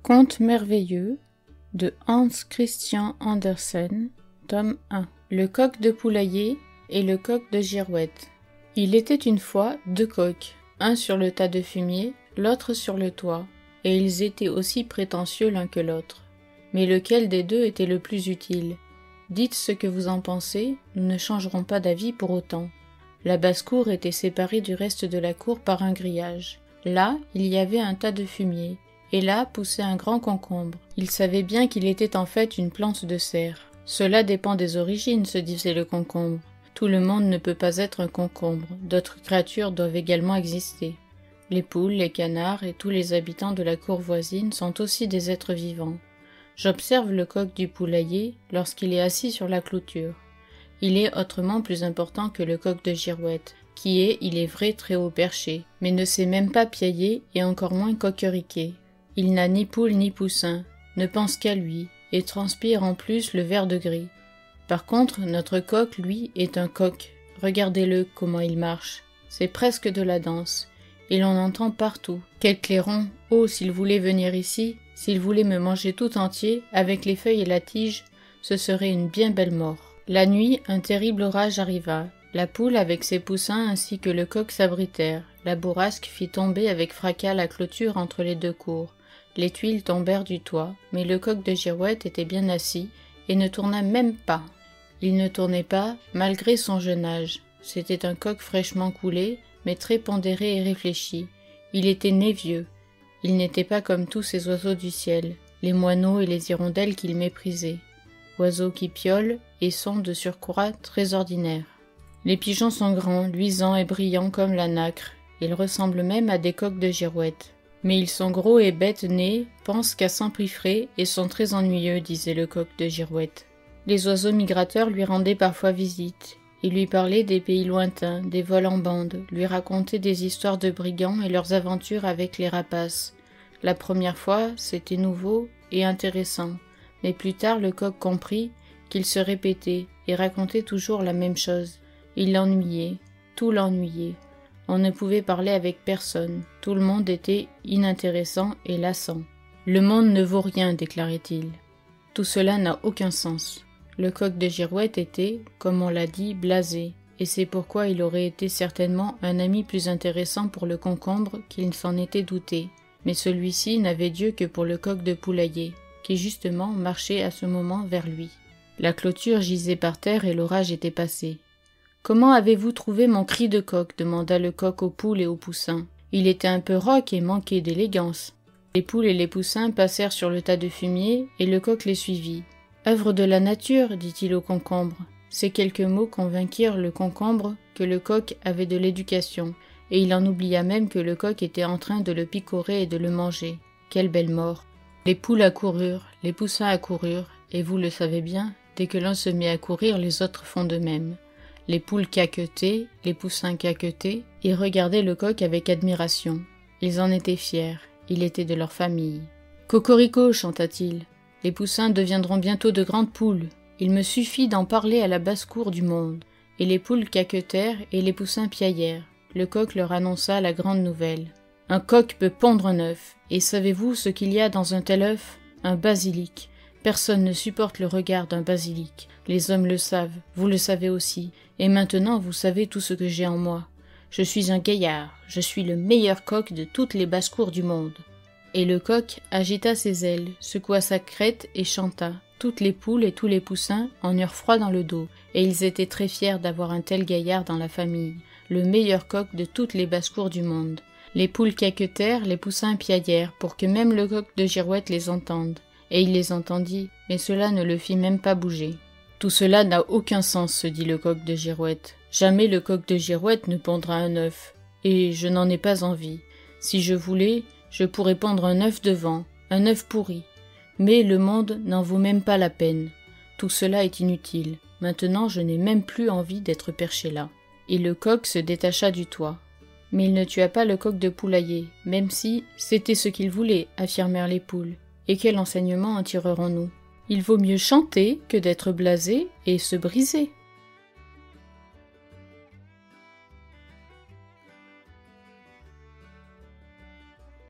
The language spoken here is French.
Conte merveilleux de Hans Christian Andersen, tome 1. Le coq de poulailler et le coq de girouette. Il était une fois deux coqs, un sur le tas de fumier, l'autre sur le toit, et ils étaient aussi prétentieux l'un que l'autre. Mais lequel des deux était le plus utile? Dites ce que vous en pensez, nous ne changerons pas d'avis pour autant. La basse-cour était séparée du reste de la cour par un grillage. Là, il y avait un tas de fumier, et là poussait un grand concombre. Il savait bien qu'il était en fait une plante de serre. Cela dépend des origines, se disait le concombre. Tout le monde ne peut pas être un concombre, d'autres créatures doivent également exister. Les poules, les canards et tous les habitants de la cour voisine sont aussi des êtres vivants. J'observe le coq du poulailler lorsqu'il est assis sur la clôture. Il est autrement plus important que le coq de girouette, qui est, il est vrai, très haut perché, mais ne sait même pas piailler et encore moins coqueriquer. Il n'a ni poule ni poussin, ne pense qu'à lui, et transpire en plus le vert de gris. Par contre, notre coq, lui, est un coq. Regardez-le, comment il marche. C'est presque de la danse. Et l'on entend partout. Quel clairon! Oh, s'il voulait venir ici, s'il voulait me manger tout entier, avec les feuilles et la tige, ce serait une bien belle mort. La nuit, un terrible orage arriva. La poule avec ses poussins ainsi que le coq s'abritèrent. La bourrasque fit tomber avec fracas la clôture entre les deux cours. Les tuiles tombèrent du toit, mais le coq de girouette était bien assis et ne tourna même pas. Il ne tournait pas, malgré son jeune âge. C'était un coq fraîchement coulé, mais très pondéré et réfléchi. Il était né vieux. Il n'était pas comme tous ces oiseaux du ciel, les moineaux et les hirondelles qu'il méprisait. Oiseaux qui piolent et sont de surcroît très ordinaires. Les pigeons sont grands, luisants et brillants comme la nacre. Ils ressemblent même à des coqs de girouette. Mais ils sont gros et bêtes nés, pensent qu'à s'empiffrer et sont très ennuyeux, disait le coq de girouette. Les oiseaux migrateurs lui rendaient parfois visite. Ils lui parlaient des pays lointains, des vols en bande, lui racontaient des histoires de brigands et leurs aventures avec les rapaces. La première fois, c'était nouveau et intéressant, mais plus tard le coq comprit qu'il se répétait et racontait toujours la même chose. Il l'ennuyait, tout l'ennuyait. On ne pouvait parler avec personne, tout le monde était inintéressant et lassant. « Le monde ne vaut rien, déclarait-il. Tout cela n'a aucun sens. » Le coq de girouette était, comme on l'a dit, blasé, et c'est pourquoi il aurait été certainement un ami plus intéressant pour le concombre qu'il ne s'en était douté. Mais celui-ci n'avait Dieu que pour le coq de poulailler, qui justement marchait à ce moment vers lui. La clôture gisait par terre et l'orage était passé. « Comment avez-vous trouvé mon cri de coq » demanda le coq aux poules et aux poussins. Il était un peu roc et manquait d'élégance. Les poules et les poussins passèrent sur le tas de fumier et le coq les suivit. « Œuvre de la nature, dit-il au concombre. » Ces quelques mots convainquirent le concombre que le coq avait de l'éducation, et il en oublia même que le coq était en train de le picorer et de le manger. Quelle belle mort! Les poules accoururent, les poussins accoururent, et vous le savez bien, dès que l'un se met à courir, les autres font de même. Les poules caquetaient, les poussins caquetaient, et regardaient le coq avec admiration. Ils en étaient fiers, il était de leur famille. « Cocorico » chanta-t-il. « Les poussins deviendront bientôt de grandes poules. Il me suffit d'en parler à la basse-cour du monde. » Et les poules caquetèrent et les poussins piaillèrent. Le coq leur annonça la grande nouvelle. « Un coq peut pondre un œuf. Et savez-vous ce qu'il y a dans un tel œuf? Un basilic. Personne ne supporte le regard d'un basilic. Les hommes le savent, vous le savez aussi. Et maintenant vous savez tout ce que j'ai en moi. Je suis un gaillard, je suis le meilleur coq de toutes les basses-cours du monde. » Et le coq agita ses ailes, secoua sa crête et chanta. Toutes les poules et tous les poussins en eurent froid dans le dos, et ils étaient très fiers d'avoir un tel gaillard dans la famille, le meilleur coq de toutes les basses-cours du monde. Les poules caquetèrent, les poussins piaillèrent, pour que même le coq de girouette les entende. Et il les entendit, mais cela ne le fit même pas bouger. « Tout cela n'a aucun sens, se dit le coq de girouette. Jamais le coq de girouette ne pondra un œuf, et je n'en ai pas envie. Si je voulais, je pourrais pondre un œuf de vent, un œuf pourri. Mais le monde n'en vaut même pas la peine. Tout cela est inutile. Maintenant, je n'ai même plus envie d'être perché là. » Et le coq se détacha du toit. Mais il ne tua pas le coq de poulailler, même si c'était ce qu'il voulait, affirmèrent les poules. Et quel enseignement en tirerons-nous? Il vaut mieux chanter que d'être blasé et se briser.